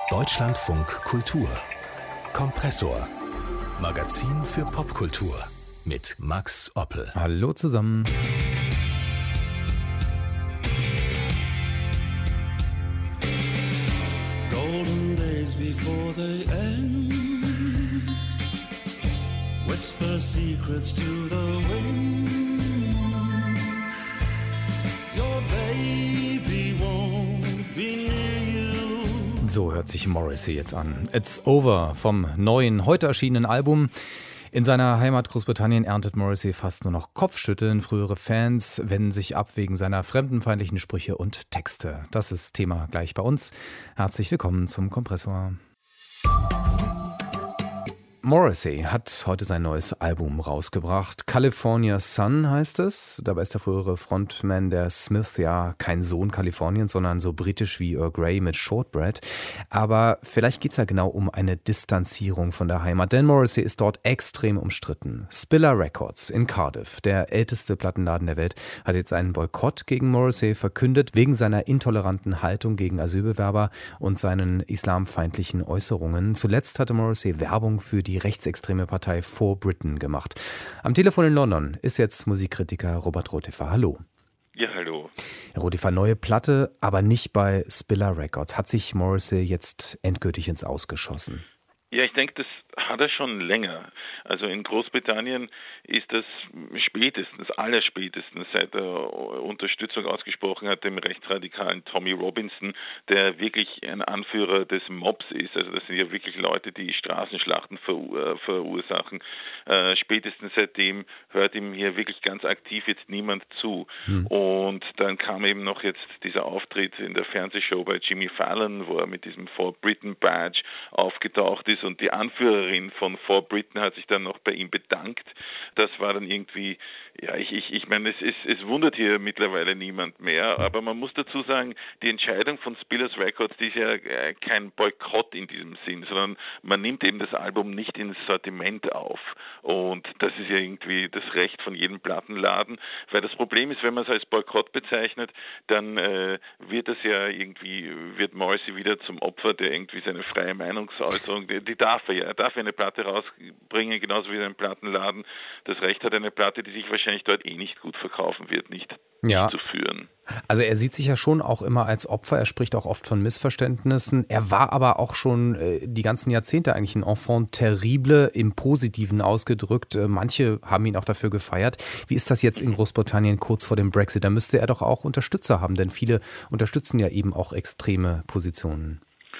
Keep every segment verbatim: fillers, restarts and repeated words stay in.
Deutschlandfunk Kultur Kompressor. Magazin für Popkultur mit Max Oppel. Hallo zusammen. Golden days before they end. Whisper secrets to the wind. Your baby won't be near you. So hört sich Morrissey jetzt an. It's Over vom neuen, heute erschienenen Album. In seiner Heimat Großbritannien erntet Morrissey fast nur noch Kopfschütteln. Frühere Fans wenden sich ab wegen seiner fremdenfeindlichen Sprüche und Texte. Das ist Thema gleich bei uns. Herzlich willkommen zum Kompressor. Morrissey hat heute sein neues Album rausgebracht. California Sun heißt es. Dabei ist der frühere Frontman der Smiths ja kein Sohn Kaliforniens, sondern so britisch wie Earl Grey mit Shortbread. Aber vielleicht geht es ja genau um eine Distanzierung von der Heimat, denn Morrissey ist dort extrem umstritten. Spiller Records in Cardiff, der älteste Plattenladen der Welt, hat jetzt einen Boykott gegen Morrissey verkündet, wegen seiner intoleranten Haltung gegen Asylbewerber und seinen islamfeindlichen Äußerungen. Zuletzt hatte Morrissey Werbung für die Die rechtsextreme Partei For Britain gemacht. Am Telefon in London ist jetzt Musikkritiker Robert Rotefer. Hallo. Ja, hallo. Herr Rotefer, neue Platte, aber nicht bei Spiller Records. Hat sich Morrissey jetzt endgültig ins Ausgeschossen? Ja, ich denke, das hat er schon länger. Also in Großbritannien ist das spätestens, allerspätestens, seit er Unterstützung ausgesprochen hat, dem rechtsradikalen Tommy Robinson, der wirklich ein Anführer des Mobs ist. Also das sind ja wirklich Leute, die Straßenschlachten verur- verursachen. Äh, spätestens seitdem hört ihm hier wirklich ganz aktiv jetzt niemand zu. Hm. Und dann kam eben noch jetzt dieser Auftritt in der Fernsehshow bei Jimmy Fallon, wo er mit diesem For Britain Badge aufgetaucht ist. Und die Anführerin von For Britain hat sich dann noch bei ihm bedankt. Das war dann irgendwie, ja, ich, ich, ich meine, es, es, es wundert hier mittlerweile niemand mehr, aber man muss dazu sagen, die Entscheidung von Spillers Records, die ist ja kein Boykott in diesem Sinn, sondern man nimmt eben das Album nicht ins Sortiment auf. Und das ist ja irgendwie das Recht von jedem Plattenladen, weil das Problem ist, wenn man es als Boykott bezeichnet, dann äh, wird das ja irgendwie, wird Morrissey wieder zum Opfer, der irgendwie seine freie Meinungsäußerung, die, die darf er ja, er darf ja eine Platte rausbringen, genauso wie ein Plattenladen das Recht hat, eine Platte, die sich wahrscheinlich dort eh nicht gut verkaufen wird, nicht, ja. nicht zu führen. Also er sieht sich ja schon auch immer als Opfer, er spricht auch oft von Missverständnissen. Er war aber auch schon äh, die ganzen Jahrzehnte eigentlich ein Enfant terrible, im Positiven ausgedrückt. Äh, manche haben ihn auch dafür gefeiert. Wie ist das jetzt in Großbritannien kurz vor dem Brexit? Da müsste er doch auch Unterstützer haben, denn viele unterstützen ja eben auch extreme Positionen.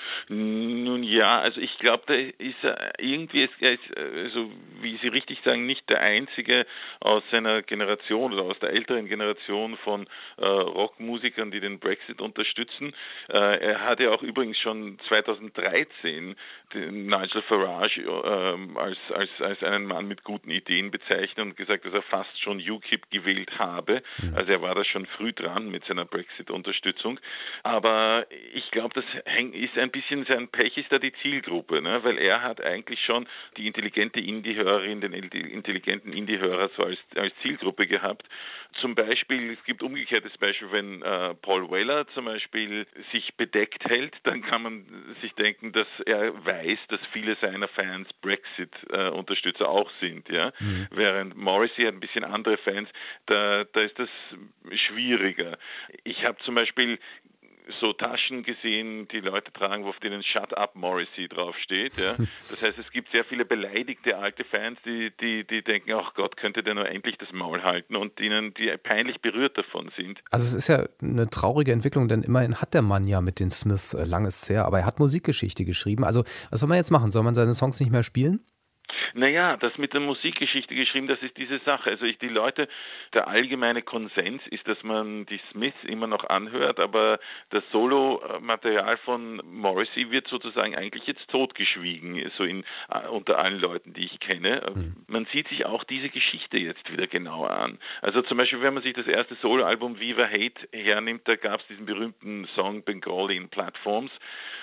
Nun ja, also ich glaube, da ist er irgendwie, ist, er ist, also wie Sie richtig sagen, nicht der Einzige aus seiner Generation oder aus der älteren Generation von äh, Rockmusikern, die den Brexit unterstützen. Äh, er hat ja auch übrigens schon zweitausenddreizehn den Nigel Farage äh, als, als, als einen Mann mit guten Ideen bezeichnet und gesagt, dass er fast schon U K I P gewählt habe. Mhm. Also er war da schon früh dran mit seiner Brexit-Unterstützung. Aber ich glaube, das häng, ist ein bisschen sein Pech ist da die Zielgruppe, ne? Weil er hat eigentlich schon die intelligente Indie-Hörerin, den intelligenten Indie-Hörer so als, als Zielgruppe gehabt. Zum Beispiel, es gibt umgekehrtes Beispiel, wenn äh, Paul Weller zum Beispiel sich bedeckt hält, dann kann man sich denken, dass er weiß, dass viele seiner Fans Brexit-Unterstützer äh, auch sind, ja. Mhm. Während Morrissey hat ein bisschen andere Fans, da, da ist das schwieriger. Ich habe zum Beispiel so Taschen gesehen, die Leute tragen, auf denen Shut Up Morrissey draufsteht. Ja. Das heißt, es gibt sehr viele beleidigte alte Fans, die, die, die denken, ach Gott, könnte der nur endlich das Maul halten und denen, die peinlich berührt davon sind. Also es ist ja eine traurige Entwicklung, denn immerhin hat der Mann ja mit den Smiths, äh, lang ist es her, aber er hat Musikgeschichte geschrieben. Also was soll man jetzt machen? Soll man seine Songs nicht mehr spielen? Naja, das mit der Musikgeschichte geschrieben, das ist diese Sache. Also ich, die Leute, der allgemeine Konsens ist, dass man die Smiths immer noch anhört, aber das Solo-Material von Morrissey wird sozusagen eigentlich jetzt totgeschwiegen, so in, unter allen Leuten, die ich kenne. Mhm. Man sieht sich auch diese Geschichte jetzt wieder genauer an. Also zum Beispiel, wenn man sich das erste Solo-Album Viva Hate hernimmt, da gab es diesen berühmten Song Bengali in Platforms.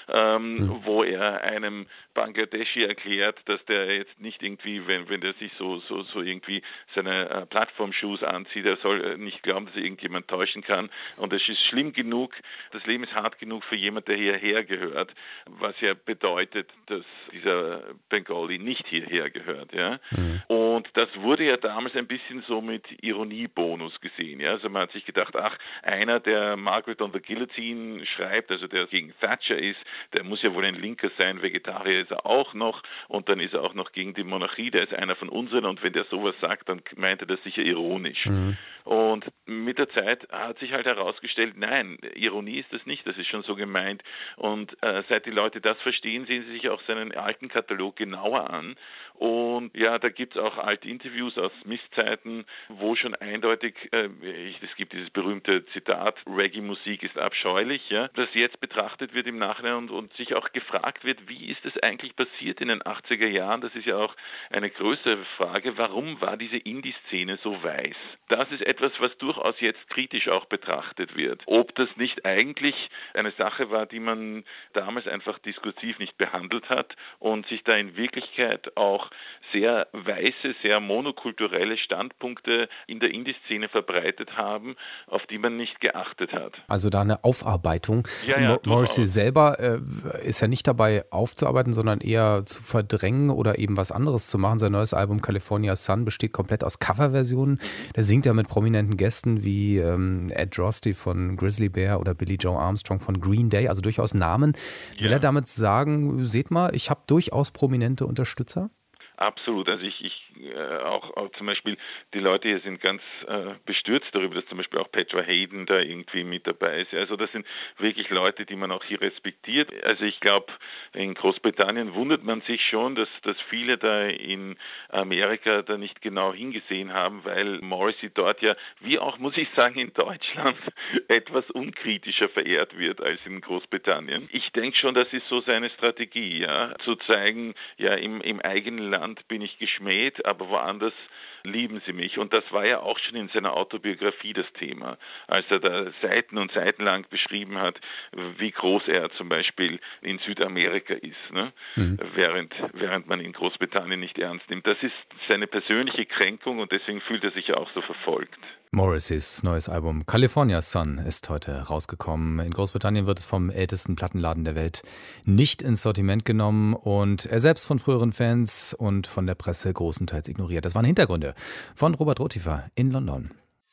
ähm, mhm. wo er einem Bangladeschi erklärt, dass der jetzt nicht irgendwie, wenn wenn der sich so so so irgendwie seine äh, Plattformshoes anzieht, er soll äh, nicht glauben, dass er irgendjemand täuschen kann. Und es ist schlimm genug, das Leben ist hart genug für jemand, der hierher gehört, was ja bedeutet, dass dieser Bengali nicht hierher gehört. Ja? Mhm. Und das wurde ja damals ein bisschen so mit Ironiebonus gesehen. Ja? Also man hat sich gedacht, ach, einer, der Margaret on the Guillotine schreibt, also der gegen Thatcher ist, der muss ja wohl ein Linker sein, Vegetarier ist er auch noch und dann ist er auch noch gegen die Monarchie, der ist einer von unseren und wenn der sowas sagt, dann meint er das sicher ironisch. Mhm. Und mit der Zeit hat sich halt herausgestellt, nein, Ironie ist das nicht, das ist schon so gemeint. Und äh, seit die Leute das verstehen, sehen sie sich auch seinen alten Katalog genauer an. Und ja, da gibt es auch alte Interviews aus Smith-Zeiten, wo schon eindeutig, äh, es gibt dieses berühmte Zitat, Reggae-Musik ist abscheulich, ja, das jetzt betrachtet wird im Nachhinein und, und sich auch gefragt wird, wie ist es eigentlich passiert in den achtziger Jahren? Das ist ja auch eine größere Frage, warum war diese Indie-Szene so weiß? Das ist etwas, was durchaus jetzt kritisch auch betrachtet wird. Ob das nicht eigentlich eine Sache war, die man damals einfach diskursiv nicht behandelt hat und sich da in Wirklichkeit auch sehr weiße, sehr monokulturelle Standpunkte in der Indie-Szene verbreitet haben, auf die man nicht geachtet hat. Also da eine Aufarbeitung. Ja, ja, Mo- Morrissey selber äh, ist ja nicht dabei aufzuarbeiten, sondern eher zu verdrängen oder eben was anderes zu machen. Sein neues Album California Sun besteht komplett aus Coverversionen. Der singt ja mit prominenten Gästen wie ähm, Ed Drosty von Grizzly Bear oder Billie Joe Armstrong von Green Day, also durchaus Namen. Will Ja. er damit sagen, seht mal, ich habe durchaus prominente Unterstützer? Absolut. Also ich, ich äh, auch, auch zum Beispiel die Leute hier sind ganz äh, bestürzt darüber, dass zum Beispiel auch Petra Hayden da irgendwie mit dabei ist. Also das sind wirklich Leute, die man auch hier respektiert. Also ich glaube, in Großbritannien wundert man sich schon, dass, dass viele da in Amerika da nicht genau hingesehen haben, weil Morrissey dort ja, wie auch, muss ich sagen, in Deutschland etwas unkritischer verehrt wird als in Großbritannien. Ich denke schon, das ist so seine Strategie, ja, zu zeigen, ja, im, im eigenen Land bin ich geschmäht, aber woanders lieben sie mich. Und das war ja auch schon in seiner Autobiografie das Thema, als er da Seiten und Seiten lang beschrieben hat, wie groß er zum Beispiel in Südamerika ist, ne? Mhm. während, während man in Großbritannien nicht ernst nimmt. Das ist seine persönliche Kränkung und deswegen fühlt er sich ja auch so verfolgt. Morrisseys neues Album California Sun ist heute rausgekommen. In Großbritannien wird es vom ältesten Plattenladen der Welt nicht ins Sortiment genommen und er selbst von früheren Fans und von der Presse großenteils ignoriert. Das waren Hintergründe von Robert Rotifer in London.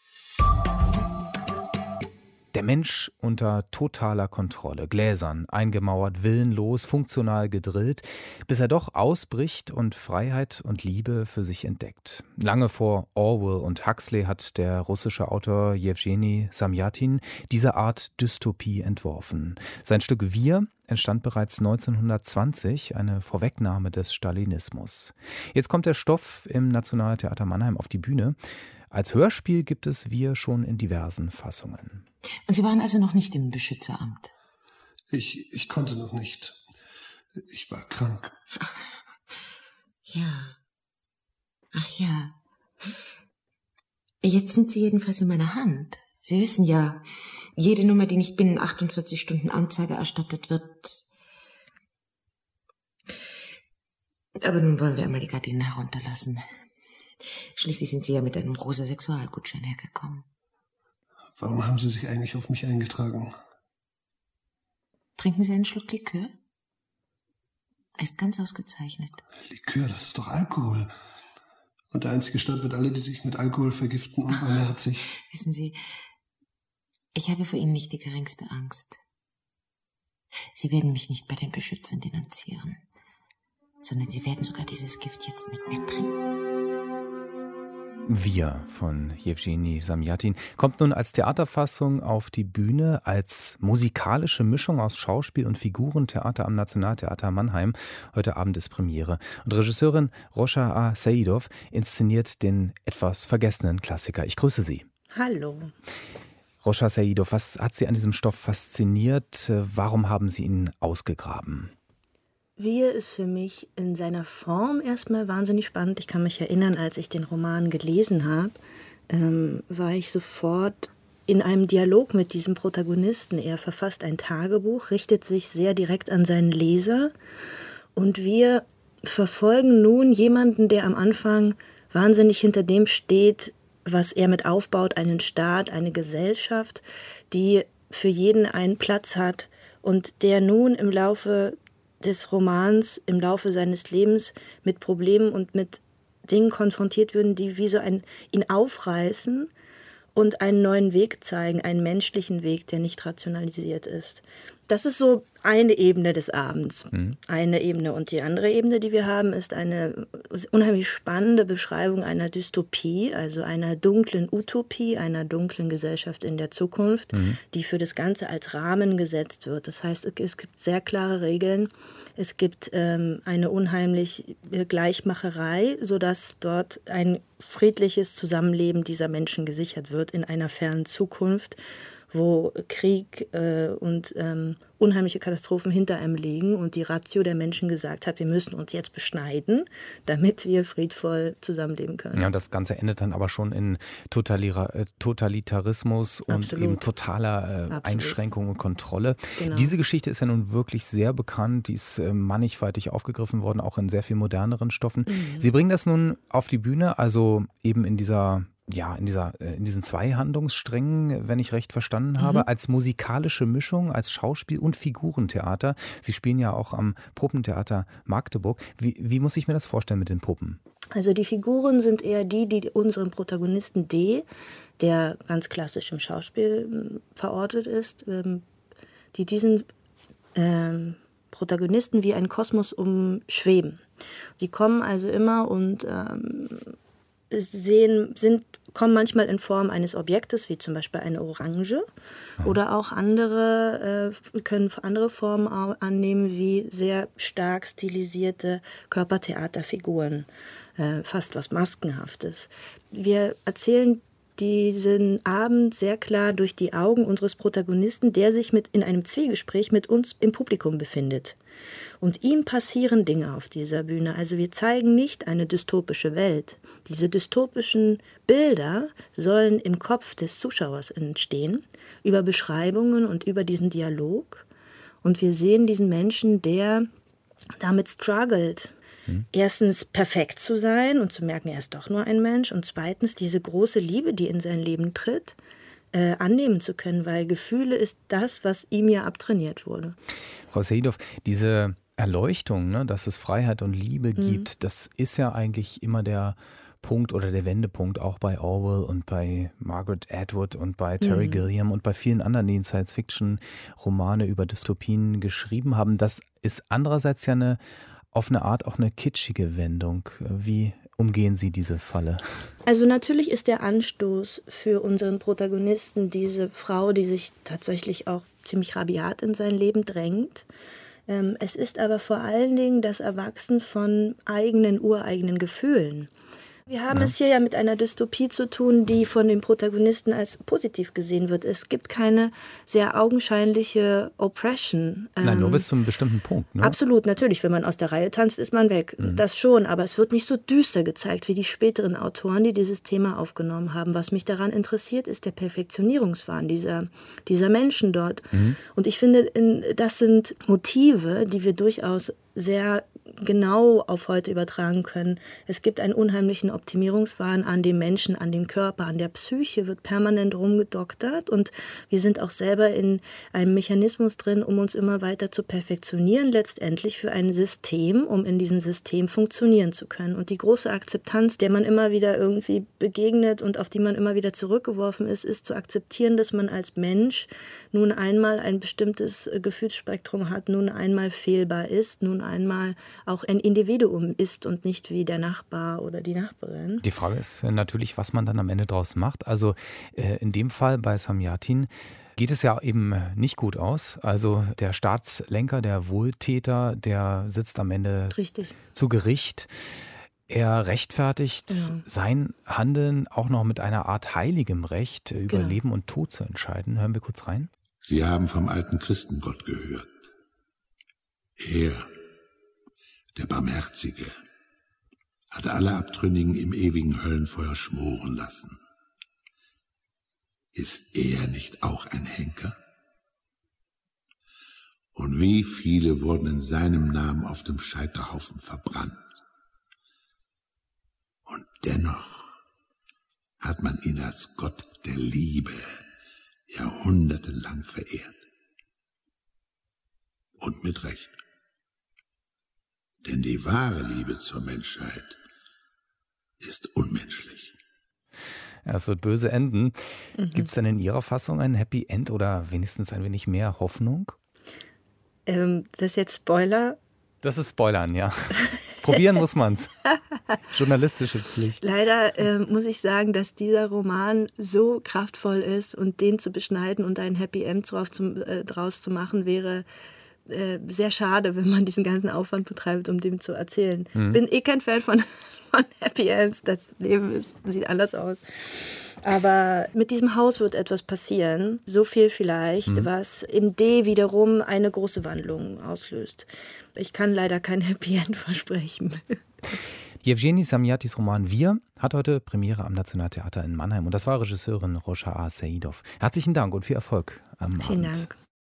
Der Mensch unter totaler Kontrolle, gläsern, eingemauert, willenlos, funktional gedrillt, bis er doch ausbricht und Freiheit und Liebe für sich entdeckt. Lange vor Orwell und Huxley hat der russische Autor Jewgeni Samjatin diese Art Dystopie entworfen. Sein Stück Wir entstand bereits neunzehnhundertzwanzig, eine Vorwegnahme des Stalinismus. Jetzt kommt der Stoff im Nationaltheater Mannheim auf die Bühne. Als Hörspiel gibt es Wir schon in diversen Fassungen. Und Sie waren also noch nicht im Beschützeramt? Ich, ich konnte noch nicht. Ich war krank. Ja. Ach ja. Jetzt sind Sie jedenfalls in meiner Hand. Sie wissen ja, jede Nummer, die nicht binnen achtundvierzig Stunden Anzeige erstattet wird. Aber nun wollen wir einmal die Gardinen herunterlassen. Schließlich sind Sie ja mit einem rosa Sexualgutschein hergekommen. Warum haben Sie sich eigentlich auf mich eingetragen? Trinken Sie einen Schluck Likör? Er ist ganz ausgezeichnet. Likör, das ist doch Alkohol. Und der einzige Stadt wird alle, die sich mit Alkohol vergiften, unbarmherzig. Wissen Sie, ich habe vor Ihnen nicht die geringste Angst. Sie werden mich nicht bei den Beschützern denunzieren, sondern Sie werden sogar dieses Gift jetzt mit mir trinken. Wir von Jewgeni Samjatin kommt nun als Theaterfassung auf die Bühne, als musikalische Mischung aus Schauspiel und Figurentheater am Nationaltheater Mannheim. Heute Abend ist Premiere. Und Regisseurin Rosha A. Saidov inszeniert den etwas vergessenen Klassiker. Ich grüße Sie. Hallo. Rosha Saidov, was hat Sie an diesem Stoff fasziniert? Warum haben Sie ihn ausgegraben? Wir ist für mich in seiner Form erstmal wahnsinnig spannend. Ich kann mich erinnern, als ich den Roman gelesen habe, ähm, war ich sofort in einem Dialog mit diesem Protagonisten. Er verfasst ein Tagebuch, richtet sich sehr direkt an seinen Leser. Und wir verfolgen nun jemanden, der am Anfang wahnsinnig hinter dem steht, was er mit aufbaut, einen Staat, eine Gesellschaft, die für jeden einen Platz hat und der nun im Laufe des Romans, im Laufe seines Lebens mit Problemen und mit Dingen konfrontiert würden, die wie so ein, ihn aufreißen und einen neuen Weg zeigen, einen menschlichen Weg, der nicht rationalisiert ist. Das ist so eine Ebene des Abends, mhm. eine Ebene. Und die andere Ebene, die wir haben, ist eine unheimlich spannende Beschreibung einer Dystopie, also einer dunklen Utopie, einer dunklen Gesellschaft in der Zukunft, mhm. die für das Ganze als Rahmen gesetzt wird. Das heißt, es gibt sehr klare Regeln. Es gibt ähm, eine unheimliche Gleichmacherei, sodass dort ein friedliches Zusammenleben dieser Menschen gesichert wird in einer fernen Zukunft, wo Krieg äh, und ähm, unheimliche Katastrophen hinter einem liegen und die Ratio der Menschen gesagt hat, wir müssen uns jetzt beschneiden, damit wir friedvoll zusammenleben können. Ja, und das Ganze endet dann aber schon in Totalira- äh, Totalitarismus und Absolut. eben totaler äh, Einschränkung und Kontrolle. Genau. Diese Geschichte ist ja nun wirklich sehr bekannt, die ist äh, mannigfaltig aufgegriffen worden, auch in sehr viel moderneren Stoffen. Mhm. Sie bringen das nun auf die Bühne, also eben in dieser Ja, in dieser, in diesen zwei Handlungssträngen, wenn ich recht verstanden habe, mhm. als musikalische Mischung, als Schauspiel- und Figurentheater. Sie spielen ja auch am Puppentheater Magdeburg. Wie, wie muss ich mir das vorstellen mit den Puppen? Also die Figuren sind eher die, die unseren Protagonisten D, der ganz klassisch im Schauspiel verortet ist, die diesen ähm, Protagonisten wie einen Kosmos umschweben. Sie kommen also immer und ähm, sehen, sind, kommen manchmal in Form eines Objektes, wie zum Beispiel eine Orange, ja. oder auch andere, äh, können andere Formen annehmen, wie sehr stark stilisierte Körpertheaterfiguren, äh, fast was Maskenhaftes. Wir erzählen diesen Abend sehr klar durch die Augen unseres Protagonisten, der sich mit in einem Zwiegespräch mit uns im Publikum befindet. Und ihm passieren Dinge auf dieser Bühne. Also wir zeigen nicht eine dystopische Welt. Diese dystopischen Bilder sollen im Kopf des Zuschauers entstehen, über Beschreibungen und über diesen Dialog. Und wir sehen diesen Menschen, der damit struggelt, hm. erstens perfekt zu sein und zu merken, er ist doch nur ein Mensch. Und zweitens diese große Liebe, die in sein Leben tritt, äh, annehmen zu können, weil Gefühle ist das, was ihm ja abtrainiert wurde. Frau Seydow, diese Erleuchtung, ne, dass es Freiheit und Liebe mhm. gibt, das ist ja eigentlich immer der Punkt oder der Wendepunkt, auch bei Orwell und bei Margaret Atwood und bei Terry mhm. Gilliam und bei vielen anderen, die in Science-Fiction-Romane über Dystopien geschrieben haben. Das ist andererseits ja eine, auf eine Art auch eine kitschige Wendung. Wie umgehen Sie diese Falle? Also natürlich ist der Anstoß für unseren Protagonisten diese Frau, die sich tatsächlich auch ziemlich rabiat in sein Leben drängt. Es ist aber vor allen Dingen das Erwachsen von eigenen, ureigenen Gefühlen. Wir haben ja. es hier ja mit einer Dystopie zu tun, die von den Protagonisten als positiv gesehen wird. Es gibt keine sehr augenscheinliche Oppression. Nein, ähm, nur bis zu einem bestimmten Punkt. Ne? Absolut, natürlich. Wenn man aus der Reihe tanzt, ist man weg. Mhm. Das schon, aber es wird nicht so düster gezeigt wie die späteren Autoren, die dieses Thema aufgenommen haben. Was mich daran interessiert, ist der Perfektionierungswahn dieser, dieser Menschen dort. Mhm. Und ich finde, das sind Motive, die wir durchaus sehr genau auf heute übertragen können. Es gibt einen unheimlichen Optimierungswahn an dem Menschen, an dem Körper, an der Psyche wird permanent rumgedoktert und wir sind auch selber in einem Mechanismus drin, um uns immer weiter zu perfektionieren, letztendlich für ein System, um in diesem System funktionieren zu können. Und die große Akzeptanz, der man immer wieder irgendwie begegnet und auf die man immer wieder zurückgeworfen ist, ist zu akzeptieren, dass man als Mensch nun einmal ein bestimmtes Gefühlsspektrum hat, nun einmal fehlbar ist, nun einmal auch ein Individuum ist und nicht wie der Nachbar oder die Nachbarin. Die Frage ist natürlich, was man dann am Ende draus macht. Also äh, in dem Fall bei Samyatin geht es ja eben nicht gut aus. Also der Staatslenker, der Wohltäter, der sitzt am Ende Richtig. zu Gericht. Er rechtfertigt ja. sein Handeln auch noch mit einer Art heiligem Recht, über genau. Leben und Tod zu entscheiden. Hören wir kurz rein. Sie haben vom alten Christengott gehört. Er, der Barmherzige, hat alle Abtrünnigen im ewigen Höllenfeuer schmoren lassen. Ist er nicht auch ein Henker? Und wie viele wurden in seinem Namen auf dem Scheiterhaufen verbrannt? Und dennoch hat man ihn als Gott der Liebe jahrhundertelang verehrt. Und mit Recht. Denn die wahre Liebe zur Menschheit ist unmenschlich. Ja, es wird böse enden. Mhm. Gibt es denn in Ihrer Fassung ein Happy End oder wenigstens ein wenig mehr Hoffnung? Ähm, das ist jetzt Spoiler? Das ist Spoilern, ja. Probieren muss man's. Journalistische Pflicht. Leider äh, muss ich sagen, dass dieser Roman so kraftvoll ist und den zu beschneiden und ein Happy End drauf zum, äh, draus zu machen, wäre äh, sehr schade, wenn man diesen ganzen Aufwand betreibt, um dem zu erzählen. Ich mhm. bin eh kein Fan von, von Happy Ends. Das Leben ist, sieht anders aus. Aber mit diesem Haus wird etwas passieren, so viel vielleicht, mhm. was in D wiederum eine große Wandlung auslöst. Ich kann leider kein Happy End versprechen. Jewgeni Zamjatis Roman Wir hat heute Premiere am Nationaltheater in Mannheim und das war Regisseurin Rojaa Saidov. Herzlichen Dank und viel Erfolg am Vielen Abend.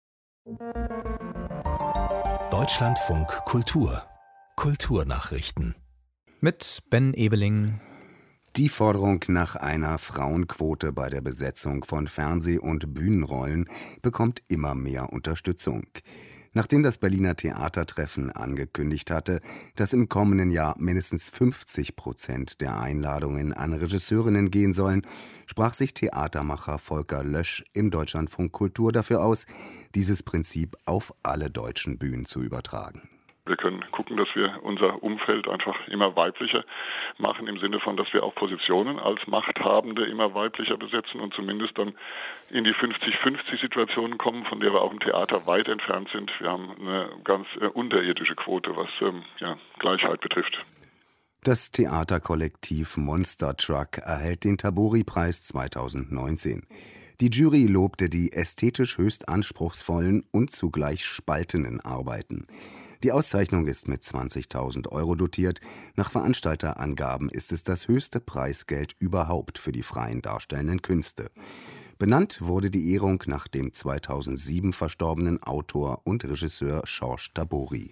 Dank. Deutschlandfunk Kultur. Kulturnachrichten. Mit Ben Ebeling. Die Forderung nach einer Frauenquote bei der Besetzung von Fernseh- und Bühnenrollen bekommt immer mehr Unterstützung. Nachdem das Berliner Theatertreffen angekündigt hatte, dass im kommenden Jahr mindestens fünfzig Prozent der Einladungen an Regisseurinnen gehen sollen, sprach sich Theatermacher Volker Lösch im Deutschlandfunk Kultur dafür aus, dieses Prinzip auf alle deutschen Bühnen zu übertragen. Wir können gucken, dass wir unser Umfeld einfach immer weiblicher machen, im Sinne von, dass wir auch Positionen als Machthabende immer weiblicher besetzen und zumindest dann in die fünfzig fünfzig Situationen kommen, von der wir auch im Theater weit entfernt sind. Wir haben eine ganz äh, unterirdische Quote, was ähm, ja, Gleichheit betrifft. Das Theaterkollektiv Monster Truck erhält den Tabori-Preis zweitausendneunzehn. Die Jury lobte die ästhetisch höchst anspruchsvollen und zugleich spaltenden Arbeiten. Die Auszeichnung ist mit zwanzigtausend Euro dotiert. Nach Veranstalterangaben ist es das höchste Preisgeld überhaupt für die freien darstellenden Künste. Benannt wurde die Ehrung nach dem zweitausendsieben verstorbenen Autor und Regisseur Georges Tabori.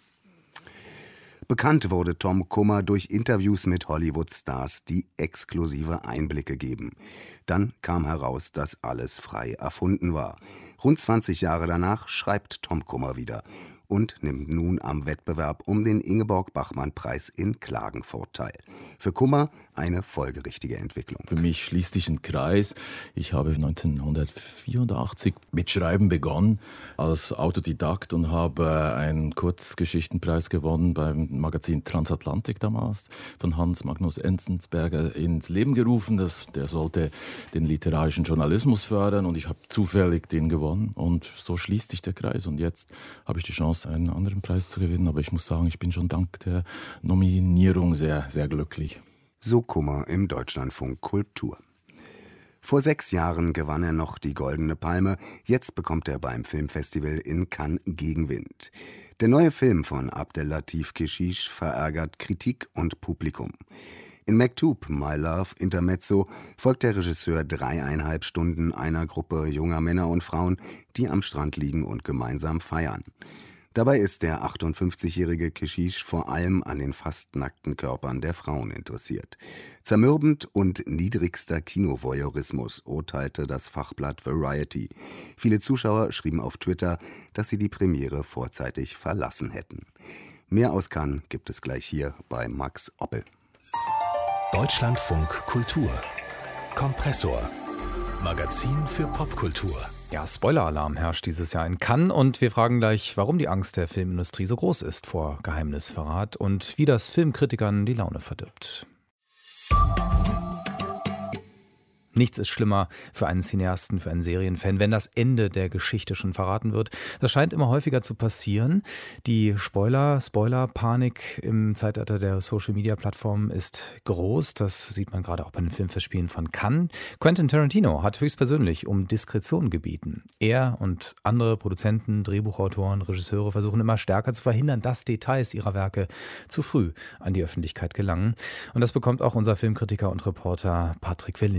Bekannt wurde Tom Kummer durch Interviews mit Hollywood-Stars, die exklusive Einblicke geben. Dann kam heraus, dass alles frei erfunden war. Rund zwanzig Jahre danach schreibt Tom Kummer wieder und nimmt nun am Wettbewerb um den Ingeborg-Bachmann-Preis in Klagenfurt teil. Für Kummer eine folgerichtige Entwicklung. Für mich schließt sich ein Kreis. Ich habe neunzehnhundertvierundachtzig mit Schreiben begonnen als Autodidakt und habe einen Kurzgeschichtenpreis gewonnen beim Magazin Transatlantik damals, von Hans Magnus Enzensberger ins Leben gerufen. Das, der sollte den literarischen Journalismus fördern und ich habe zufällig den gewonnen und so schließt sich der Kreis. Und jetzt habe ich die Chance, einen anderen Preis zu gewinnen, aber ich muss sagen, ich bin schon dank der Nominierung sehr, sehr glücklich. So Kummer im Deutschlandfunk Kultur. Vor sechs Jahren gewann er noch die Goldene Palme, jetzt bekommt er beim Filmfestival in Cannes Gegenwind. Der neue Film von Abdel-Latif Kechiche verärgert Kritik und Publikum. In Mektoub, My Love, Intermezzo folgt der Regisseur dreieinhalb Stunden einer Gruppe junger Männer und Frauen, die am Strand liegen und gemeinsam feiern. Dabei ist der achtundfünfzigjährige Kechiche vor allem an den fast nackten Körpern der Frauen interessiert. Zermürbend und niedrigster Kinovoyeurismus, urteilte das Fachblatt Variety. Viele Zuschauer schrieben auf Twitter, dass sie die Premiere vorzeitig verlassen hätten. Mehr aus Cannes gibt es gleich hier bei Max Oppel. Deutschlandfunk Kultur. Kompressor. Magazin für Popkultur. Ja, Spoiler-Alarm herrscht dieses Jahr in Cannes und wir fragen gleich, warum die Angst der Filmindustrie so groß ist vor Geheimnisverrat und wie das Filmkritikern die Laune verdirbt. Nichts ist schlimmer für einen Cineasten, für einen Serienfan, wenn das Ende der Geschichte schon verraten wird. Das scheint immer häufiger zu passieren. Die Spoiler, Spoiler-Panik im Zeitalter der Social-Media-Plattformen ist groß. Das sieht man gerade auch bei den Filmfestspielen von Cannes. Quentin Tarantino hat höchstpersönlich um Diskretion gebeten. Er und andere Produzenten, Drehbuchautoren, Regisseure versuchen immer stärker zu verhindern, dass Details ihrer Werke zu früh an die Öffentlichkeit gelangen. Und das bekommt auch unser Filmkritiker und Reporter Patrick Welinski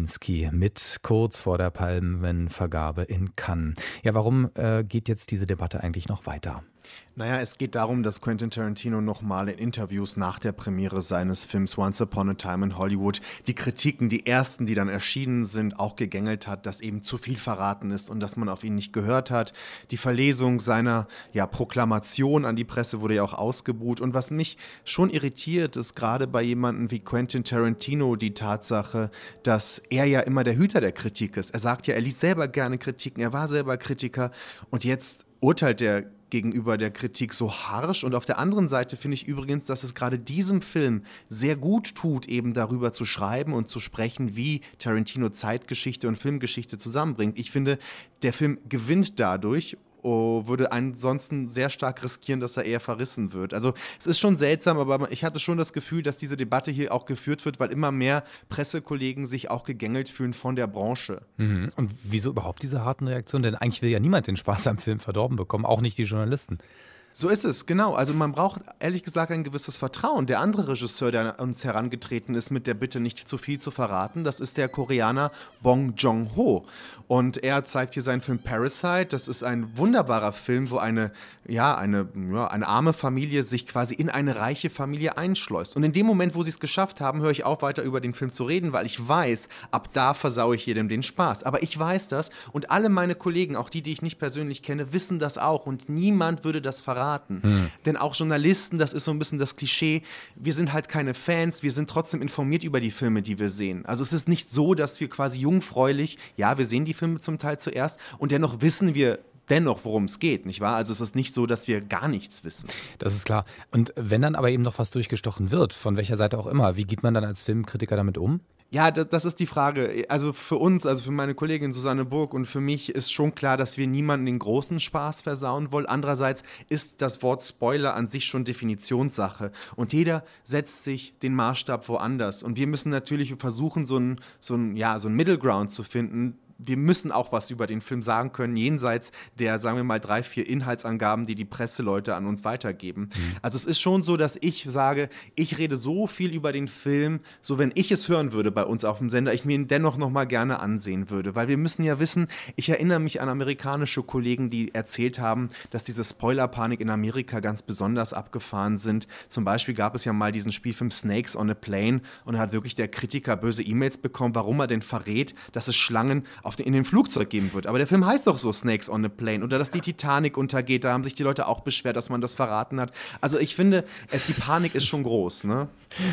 Jury mit kurz vor der Palmenvergabe in Cannes. Ja, warum äh, geht jetzt diese Debatte eigentlich noch weiter? Naja, es geht darum, dass Quentin Tarantino nochmal in Interviews nach der Premiere seines Films Once Upon a Time in Hollywood die Kritiken, die ersten, die dann erschienen sind, auch gegängelt hat, dass eben zu viel verraten ist und dass man auf ihn nicht gehört hat. Die Verlesung seiner ja, Proklamation an die Presse wurde ja auch ausgebuht. Und was mich schon irritiert, ist gerade bei jemandem wie Quentin Tarantino die Tatsache, dass er ja immer der Hüter der Kritik ist. Er sagt ja, er liest selber gerne Kritiken, er war selber Kritiker und jetzt urteilt er gegenüber der Kritik so harsch. Und auf der anderen Seite finde ich übrigens, dass es gerade diesem Film sehr gut tut, eben darüber zu schreiben und zu sprechen, wie Tarantino Zeitgeschichte und Filmgeschichte zusammenbringt. Ich finde, der Film gewinnt dadurch, oh, würde ansonsten sehr stark riskieren, dass er eher verrissen wird. Also es ist schon seltsam, aber ich hatte schon das Gefühl, dass diese Debatte hier auch geführt wird, weil immer mehr Pressekollegen sich auch gegängelt fühlen von der Branche. Mhm. Und wieso überhaupt diese harten Reaktionen? Denn eigentlich will ja niemand den Spaß am Film verdorben bekommen, auch nicht die Journalisten. So ist es, genau. Also man braucht ehrlich gesagt ein gewisses Vertrauen. Der andere Regisseur, der uns herangetreten ist mit der Bitte, nicht zu viel zu verraten, das ist der Koreaner Bong Joon-ho. Und er zeigt hier seinen Film Parasite. Das ist ein wunderbarer Film, wo eine, ja, eine, ja, eine arme Familie sich quasi in eine reiche Familie einschleust. Und in dem Moment, wo sie es geschafft haben, höre ich auf, weiter über den Film zu reden, weil ich weiß, ab da versaue ich jedem den Spaß. Aber ich weiß das und alle meine Kollegen, auch die, die ich nicht persönlich kenne, wissen das auch und niemand würde das verraten. Hm. Denn auch Journalisten, das ist so ein bisschen das Klischee, wir sind halt keine Fans, wir sind trotzdem informiert über die Filme, die wir sehen. Also es ist nicht so, dass wir quasi jungfräulich, ja, wir sehen die Filme zum Teil zuerst und dennoch wissen wir dennoch, worum es geht, nicht wahr? Also es ist nicht so, dass wir gar nichts wissen. Das ist klar. Und wenn dann aber eben noch was durchgestochen wird, von welcher Seite auch immer, wie geht man dann als Filmkritiker damit um? Ja, das, das ist die Frage. Also für uns, also für meine Kollegin Susanne Burg und für mich ist schon klar, dass wir niemanden den großen Spaß versauen wollen. Andererseits ist das Wort Spoiler an sich schon Definitionssache. Und jeder setzt sich den Maßstab woanders. Und wir müssen natürlich versuchen, so ein, so ein, ja, so ein Middle Ground zu finden. Wir müssen auch was über den Film sagen können, jenseits der, sagen wir mal, drei, vier Inhaltsangaben, die die Presseleute an uns weitergeben. Mhm. Also es ist schon so, dass ich sage, ich rede so viel über den Film, so wenn ich es hören würde bei uns auf dem Sender, ich mir ihn dennoch noch mal gerne ansehen würde. Weil wir müssen ja wissen, ich erinnere mich an amerikanische Kollegen, die erzählt haben, dass diese Spoilerpanik in Amerika ganz besonders abgefahren sind. Zum Beispiel gab es ja mal diesen Spielfilm Snakes on a Plane und da hat wirklich der Kritiker böse E-Mails bekommen, warum er denn verrät, dass es Schlangen auf den, in dem Flugzeug geben wird. Aber der Film heißt doch so Snakes on a Plane. Oder dass die Titanic untergeht, da haben sich die Leute auch beschwert, dass man das verraten hat. Also ich finde, es, die Panik ist schon groß, ne?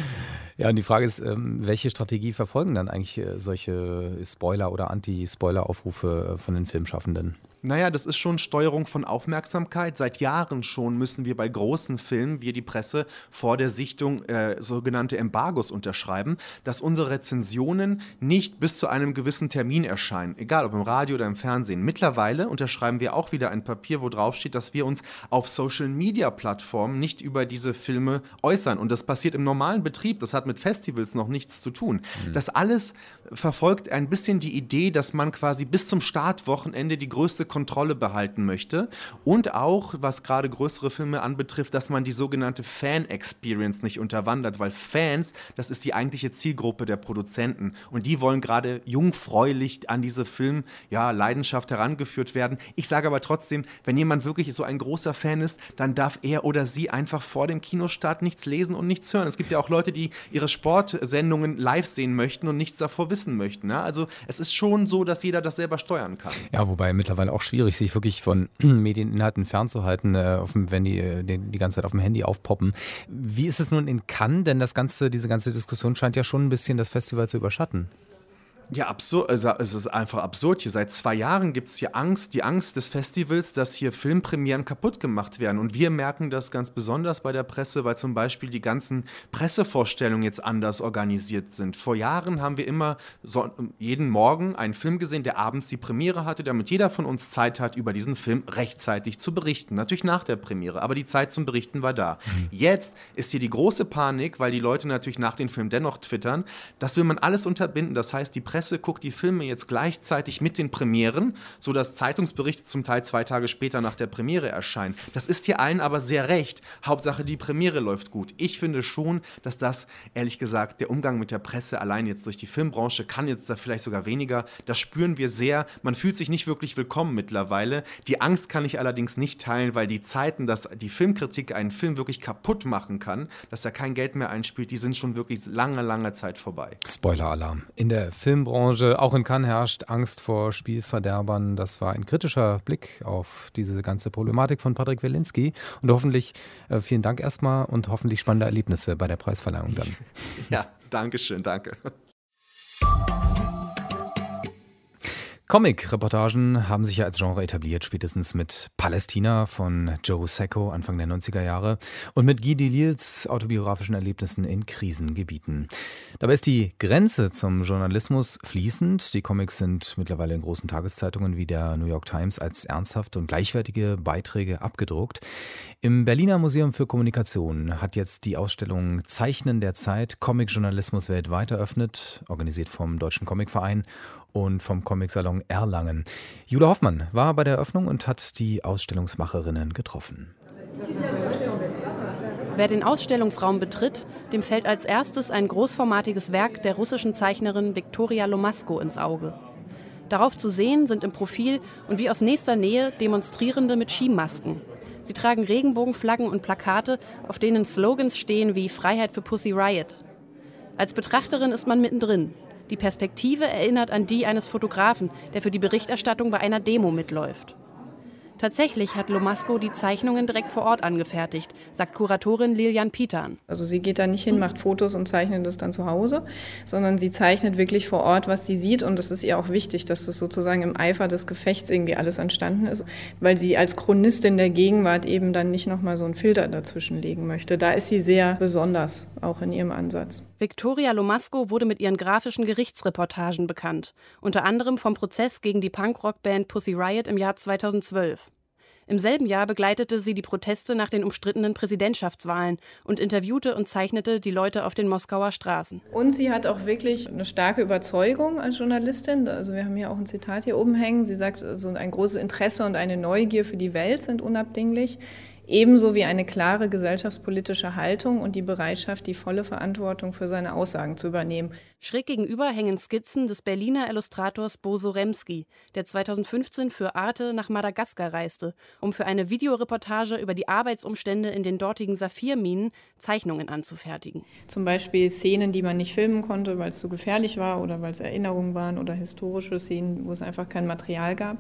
Ja, und die Frage ist, welche Strategie verfolgen dann eigentlich solche Spoiler- oder Anti-Spoiler-Aufrufe von den Filmschaffenden? Naja, das ist schon Steuerung von Aufmerksamkeit. Seit Jahren schon müssen wir bei großen Filmen, wir die Presse, vor der Sichtung äh, sogenannte Embargos unterschreiben, dass unsere Rezensionen nicht bis zu einem gewissen Termin erscheinen, egal ob im Radio oder im Fernsehen. Mittlerweile unterschreiben wir auch wieder ein Papier, wo drauf steht, dass wir uns auf Social-Media-Plattformen nicht über diese Filme äußern. Und das passiert im normalen Betrieb, das hat mit Festivals noch nichts zu tun. Mhm. Das alles verfolgt ein bisschen die Idee, dass man quasi bis zum Startwochenende die größte Kontrolle behalten möchte und auch, was gerade größere Filme anbetrifft, dass man die sogenannte Fan-Experience nicht unterwandert, weil Fans, das ist die eigentliche Zielgruppe der Produzenten und die wollen gerade jungfräulich an diese Film, ja, Leidenschaft herangeführt werden. Ich sage aber trotzdem, wenn jemand wirklich so ein großer Fan ist, dann darf er oder sie einfach vor dem Kinostart nichts lesen und nichts hören. Es gibt ja auch Leute, die ihre Sportsendungen live sehen möchten und nichts davor wissen möchten. Ne? Also es ist schon so, dass jeder das selber steuern kann. Ja, wobei mittlerweile auch schwierig, sich wirklich von Medieninhalten fernzuhalten, äh, auf dem, wenn die, die die ganze Zeit auf dem Handy aufpoppen. Wie ist es nun in Cannes? Denn das ganze, diese ganze Diskussion scheint ja schon ein bisschen das Festival zu überschatten. Ja, absurd, also es ist einfach absurd hier. Seit zwei Jahren gibt es hier Angst, die Angst des Festivals, dass hier Filmpremieren kaputt gemacht werden. Und wir merken das ganz besonders bei der Presse, weil zum Beispiel die ganzen Pressevorstellungen jetzt anders organisiert sind. Vor Jahren haben wir immer so, jeden Morgen einen Film gesehen, der abends die Premiere hatte, damit jeder von uns Zeit hat, über diesen Film rechtzeitig zu berichten. Natürlich nach der Premiere, aber die Zeit zum Berichten war da. Mhm. Jetzt ist hier die große Panik, weil die Leute natürlich nach dem Film dennoch twittern. Das will man alles unterbinden. Das heißt, die Presse guckt die Filme jetzt gleichzeitig mit den Premieren, sodass Zeitungsberichte zum Teil zwei Tage später nach der Premiere erscheinen. Das ist hier allen aber sehr recht. Hauptsache, die Premiere läuft gut. Ich finde schon, dass das, ehrlich gesagt, der Umgang mit der Presse allein jetzt durch die Filmbranche kann jetzt da vielleicht sogar weniger. Das spüren wir sehr. Man fühlt sich nicht wirklich willkommen mittlerweile. Die Angst kann ich allerdings nicht teilen, weil die Zeiten, dass die Filmkritik einen Film wirklich kaputt machen kann, dass er kein Geld mehr einspielt, die sind schon wirklich lange, lange Zeit vorbei. Spoiler-Alarm. In der Filmbranche, auch in Cannes, herrscht Angst vor Spielverderbern. Das war ein kritischer Blick auf diese ganze Problematik von Patrick Wilinski. Und hoffentlich, äh, vielen Dank erstmal und hoffentlich spannende Erlebnisse bei der Preisverleihung dann. Ja, danke schön, danke. Comic-Reportagen haben sich ja als Genre etabliert, spätestens mit Palästina von Joe Sacco Anfang der neunziger Jahre und mit Guy Delisles autobiografischen Erlebnissen in Krisengebieten. Dabei ist die Grenze zum Journalismus fließend. Die Comics sind mittlerweile in großen Tageszeitungen wie der New York Times als ernsthafte und gleichwertige Beiträge abgedruckt. Im Berliner Museum für Kommunikation hat jetzt die Ausstellung Zeichnen der Zeit Comic-Journalismus weltweit eröffnet, organisiert vom Deutschen Comicverein und vom Comicsalon Erlangen. Jule Hoffmann war bei der Eröffnung und hat die Ausstellungsmacherinnen getroffen. Wer den Ausstellungsraum betritt, dem fällt als erstes ein großformatiges Werk der russischen Zeichnerin Viktoria Lomasko ins Auge. Darauf zu sehen sind im Profil und wie aus nächster Nähe Demonstrierende mit Skimasken. Sie tragen Regenbogenflaggen und Plakate, auf denen Slogans stehen wie Freiheit für Pussy Riot. Als Betrachterin ist man mittendrin. Die Perspektive erinnert an die eines Fotografen, der für die Berichterstattung bei einer Demo mitläuft. Tatsächlich hat Lomasko die Zeichnungen direkt vor Ort angefertigt, sagt Kuratorin Lilian Pitan. Also sie geht da nicht hin, macht Fotos und zeichnet das dann zu Hause, sondern sie zeichnet wirklich vor Ort, was sie sieht. Und es ist ihr auch wichtig, dass das sozusagen im Eifer des Gefechts irgendwie alles entstanden ist, weil sie als Chronistin der Gegenwart eben dann nicht nochmal so einen Filter dazwischen legen möchte. Da ist sie sehr besonders, auch in ihrem Ansatz. Viktoria Lomasko wurde mit ihren grafischen Gerichtsreportagen bekannt, unter anderem vom Prozess gegen die Punkrock-Band Pussy Riot im Jahr zweitausendzwölf. Im selben Jahr begleitete sie die Proteste nach den umstrittenen Präsidentschaftswahlen und interviewte und zeichnete die Leute auf den Moskauer Straßen. Und sie hat auch wirklich eine starke Überzeugung als Journalistin. Also wir haben hier auch ein Zitat hier oben hängen. Sie sagt, so ein großes Interesse und eine Neugier für die Welt sind unabdinglich. Ebenso wie eine klare gesellschaftspolitische Haltung und die Bereitschaft, die volle Verantwortung für seine Aussagen zu übernehmen. Schräg gegenüber hängen Skizzen des Berliner Illustrators Boso Remski, der zweitausendfünfzehn für Arte nach Madagaskar reiste, um für eine Videoreportage über die Arbeitsumstände in den dortigen Saphirminen Zeichnungen anzufertigen. Zum Beispiel Szenen, die man nicht filmen konnte, weil es zu gefährlich war oder weil es Erinnerungen waren oder historische Szenen, wo es einfach kein Material gab.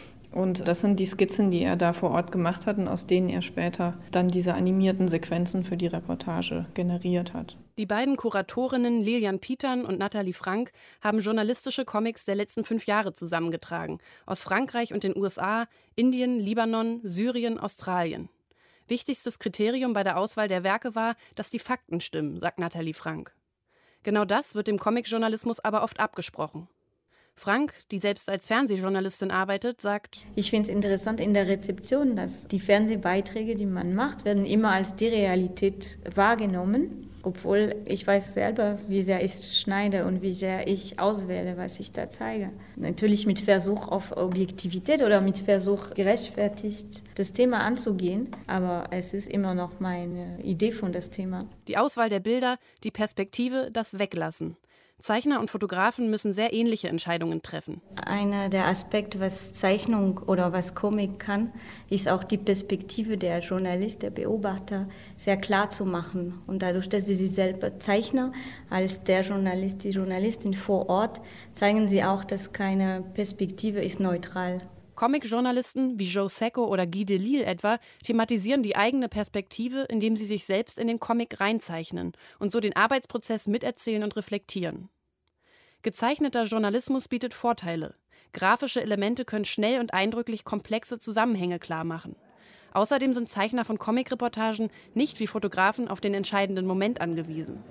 Und das sind die Skizzen, die er da vor Ort gemacht hat und aus denen er später dann diese animierten Sequenzen für die Reportage generiert hat. Die beiden Kuratorinnen Lilian Pitan und Nathalie Frank haben journalistische Comics der letzten fünf Jahre zusammengetragen. Aus Frankreich und den U S A, Indien, Libanon, Syrien, Australien. Wichtigstes Kriterium bei der Auswahl der Werke war, dass die Fakten stimmen, sagt Nathalie Frank. Genau das wird dem Comicjournalismus aber oft abgesprochen. Frank, die selbst als Fernsehjournalistin arbeitet, sagt: Ich finde es interessant in der Rezeption, dass die Fernsehbeiträge, die man macht, werden immer als die Realität wahrgenommen. Obwohl ich weiß selber, wie sehr ich schneide und wie sehr ich auswähle, was ich da zeige. Natürlich mit Versuch auf Objektivität oder mit Versuch gerechtfertigt, das Thema anzugehen. Aber es ist immer noch meine Idee von das Thema. Die Auswahl der Bilder, die Perspektive, das Weglassen. Zeichner und Fotografen müssen sehr ähnliche Entscheidungen treffen. Einer der Aspekte, was Zeichnung oder was Comic kann, ist auch die Perspektive der Journalist, der Beobachter, sehr klar zu machen. Und dadurch, dass sie sich selber Zeichner als der Journalist, die Journalistin vor Ort, zeigen sie auch, dass keine Perspektive ist neutral. Comic-Journalisten wie Joe Sacco oder Guy Delisle etwa thematisieren die eigene Perspektive, indem sie sich selbst in den Comic reinzeichnen und so den Arbeitsprozess miterzählen und reflektieren. Gezeichneter Journalismus bietet Vorteile. Grafische Elemente können schnell und eindrücklich komplexe Zusammenhänge klarmachen. Außerdem sind Zeichner von Comic-Reportagen nicht wie Fotografen auf den entscheidenden Moment angewiesen.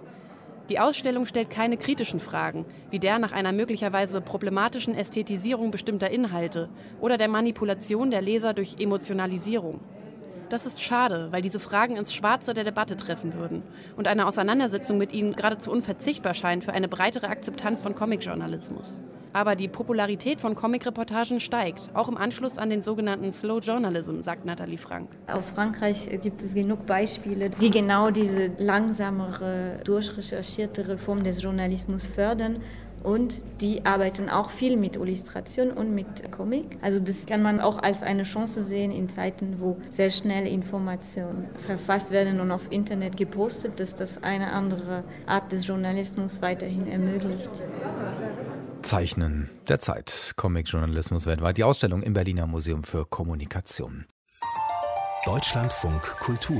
Die Ausstellung stellt keine kritischen Fragen, wie der nach einer möglicherweise problematischen Ästhetisierung bestimmter Inhalte oder der Manipulation der Leser durch Emotionalisierung. Das ist schade, weil diese Fragen ins Schwarze der Debatte treffen würden und eine Auseinandersetzung mit ihnen geradezu unverzichtbar scheint für eine breitere Akzeptanz von Comic-Journalismus. Aber die Popularität von Comic-Reportagen steigt, auch im Anschluss an den sogenannten Slow Journalism, sagt Nathalie Frank. Aus Frankreich gibt es genug Beispiele, die genau diese langsamere, durchrecherchiertere Form des Journalismus fördern. Und die arbeiten auch viel mit Illustration und mit Comic. Also das kann man auch als eine Chance sehen in Zeiten, wo sehr schnell Informationen verfasst werden und auf Internet gepostet, dass das eine andere Art des Journalismus weiterhin ermöglicht. Zeichnen der Zeit. Comic-Journalismus weltweit. Die Ausstellung im Berliner Museum für Kommunikation. Deutschlandfunk Kultur.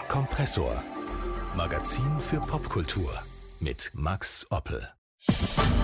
Kompressor. Magazin für Popkultur. Mit Max Oppel.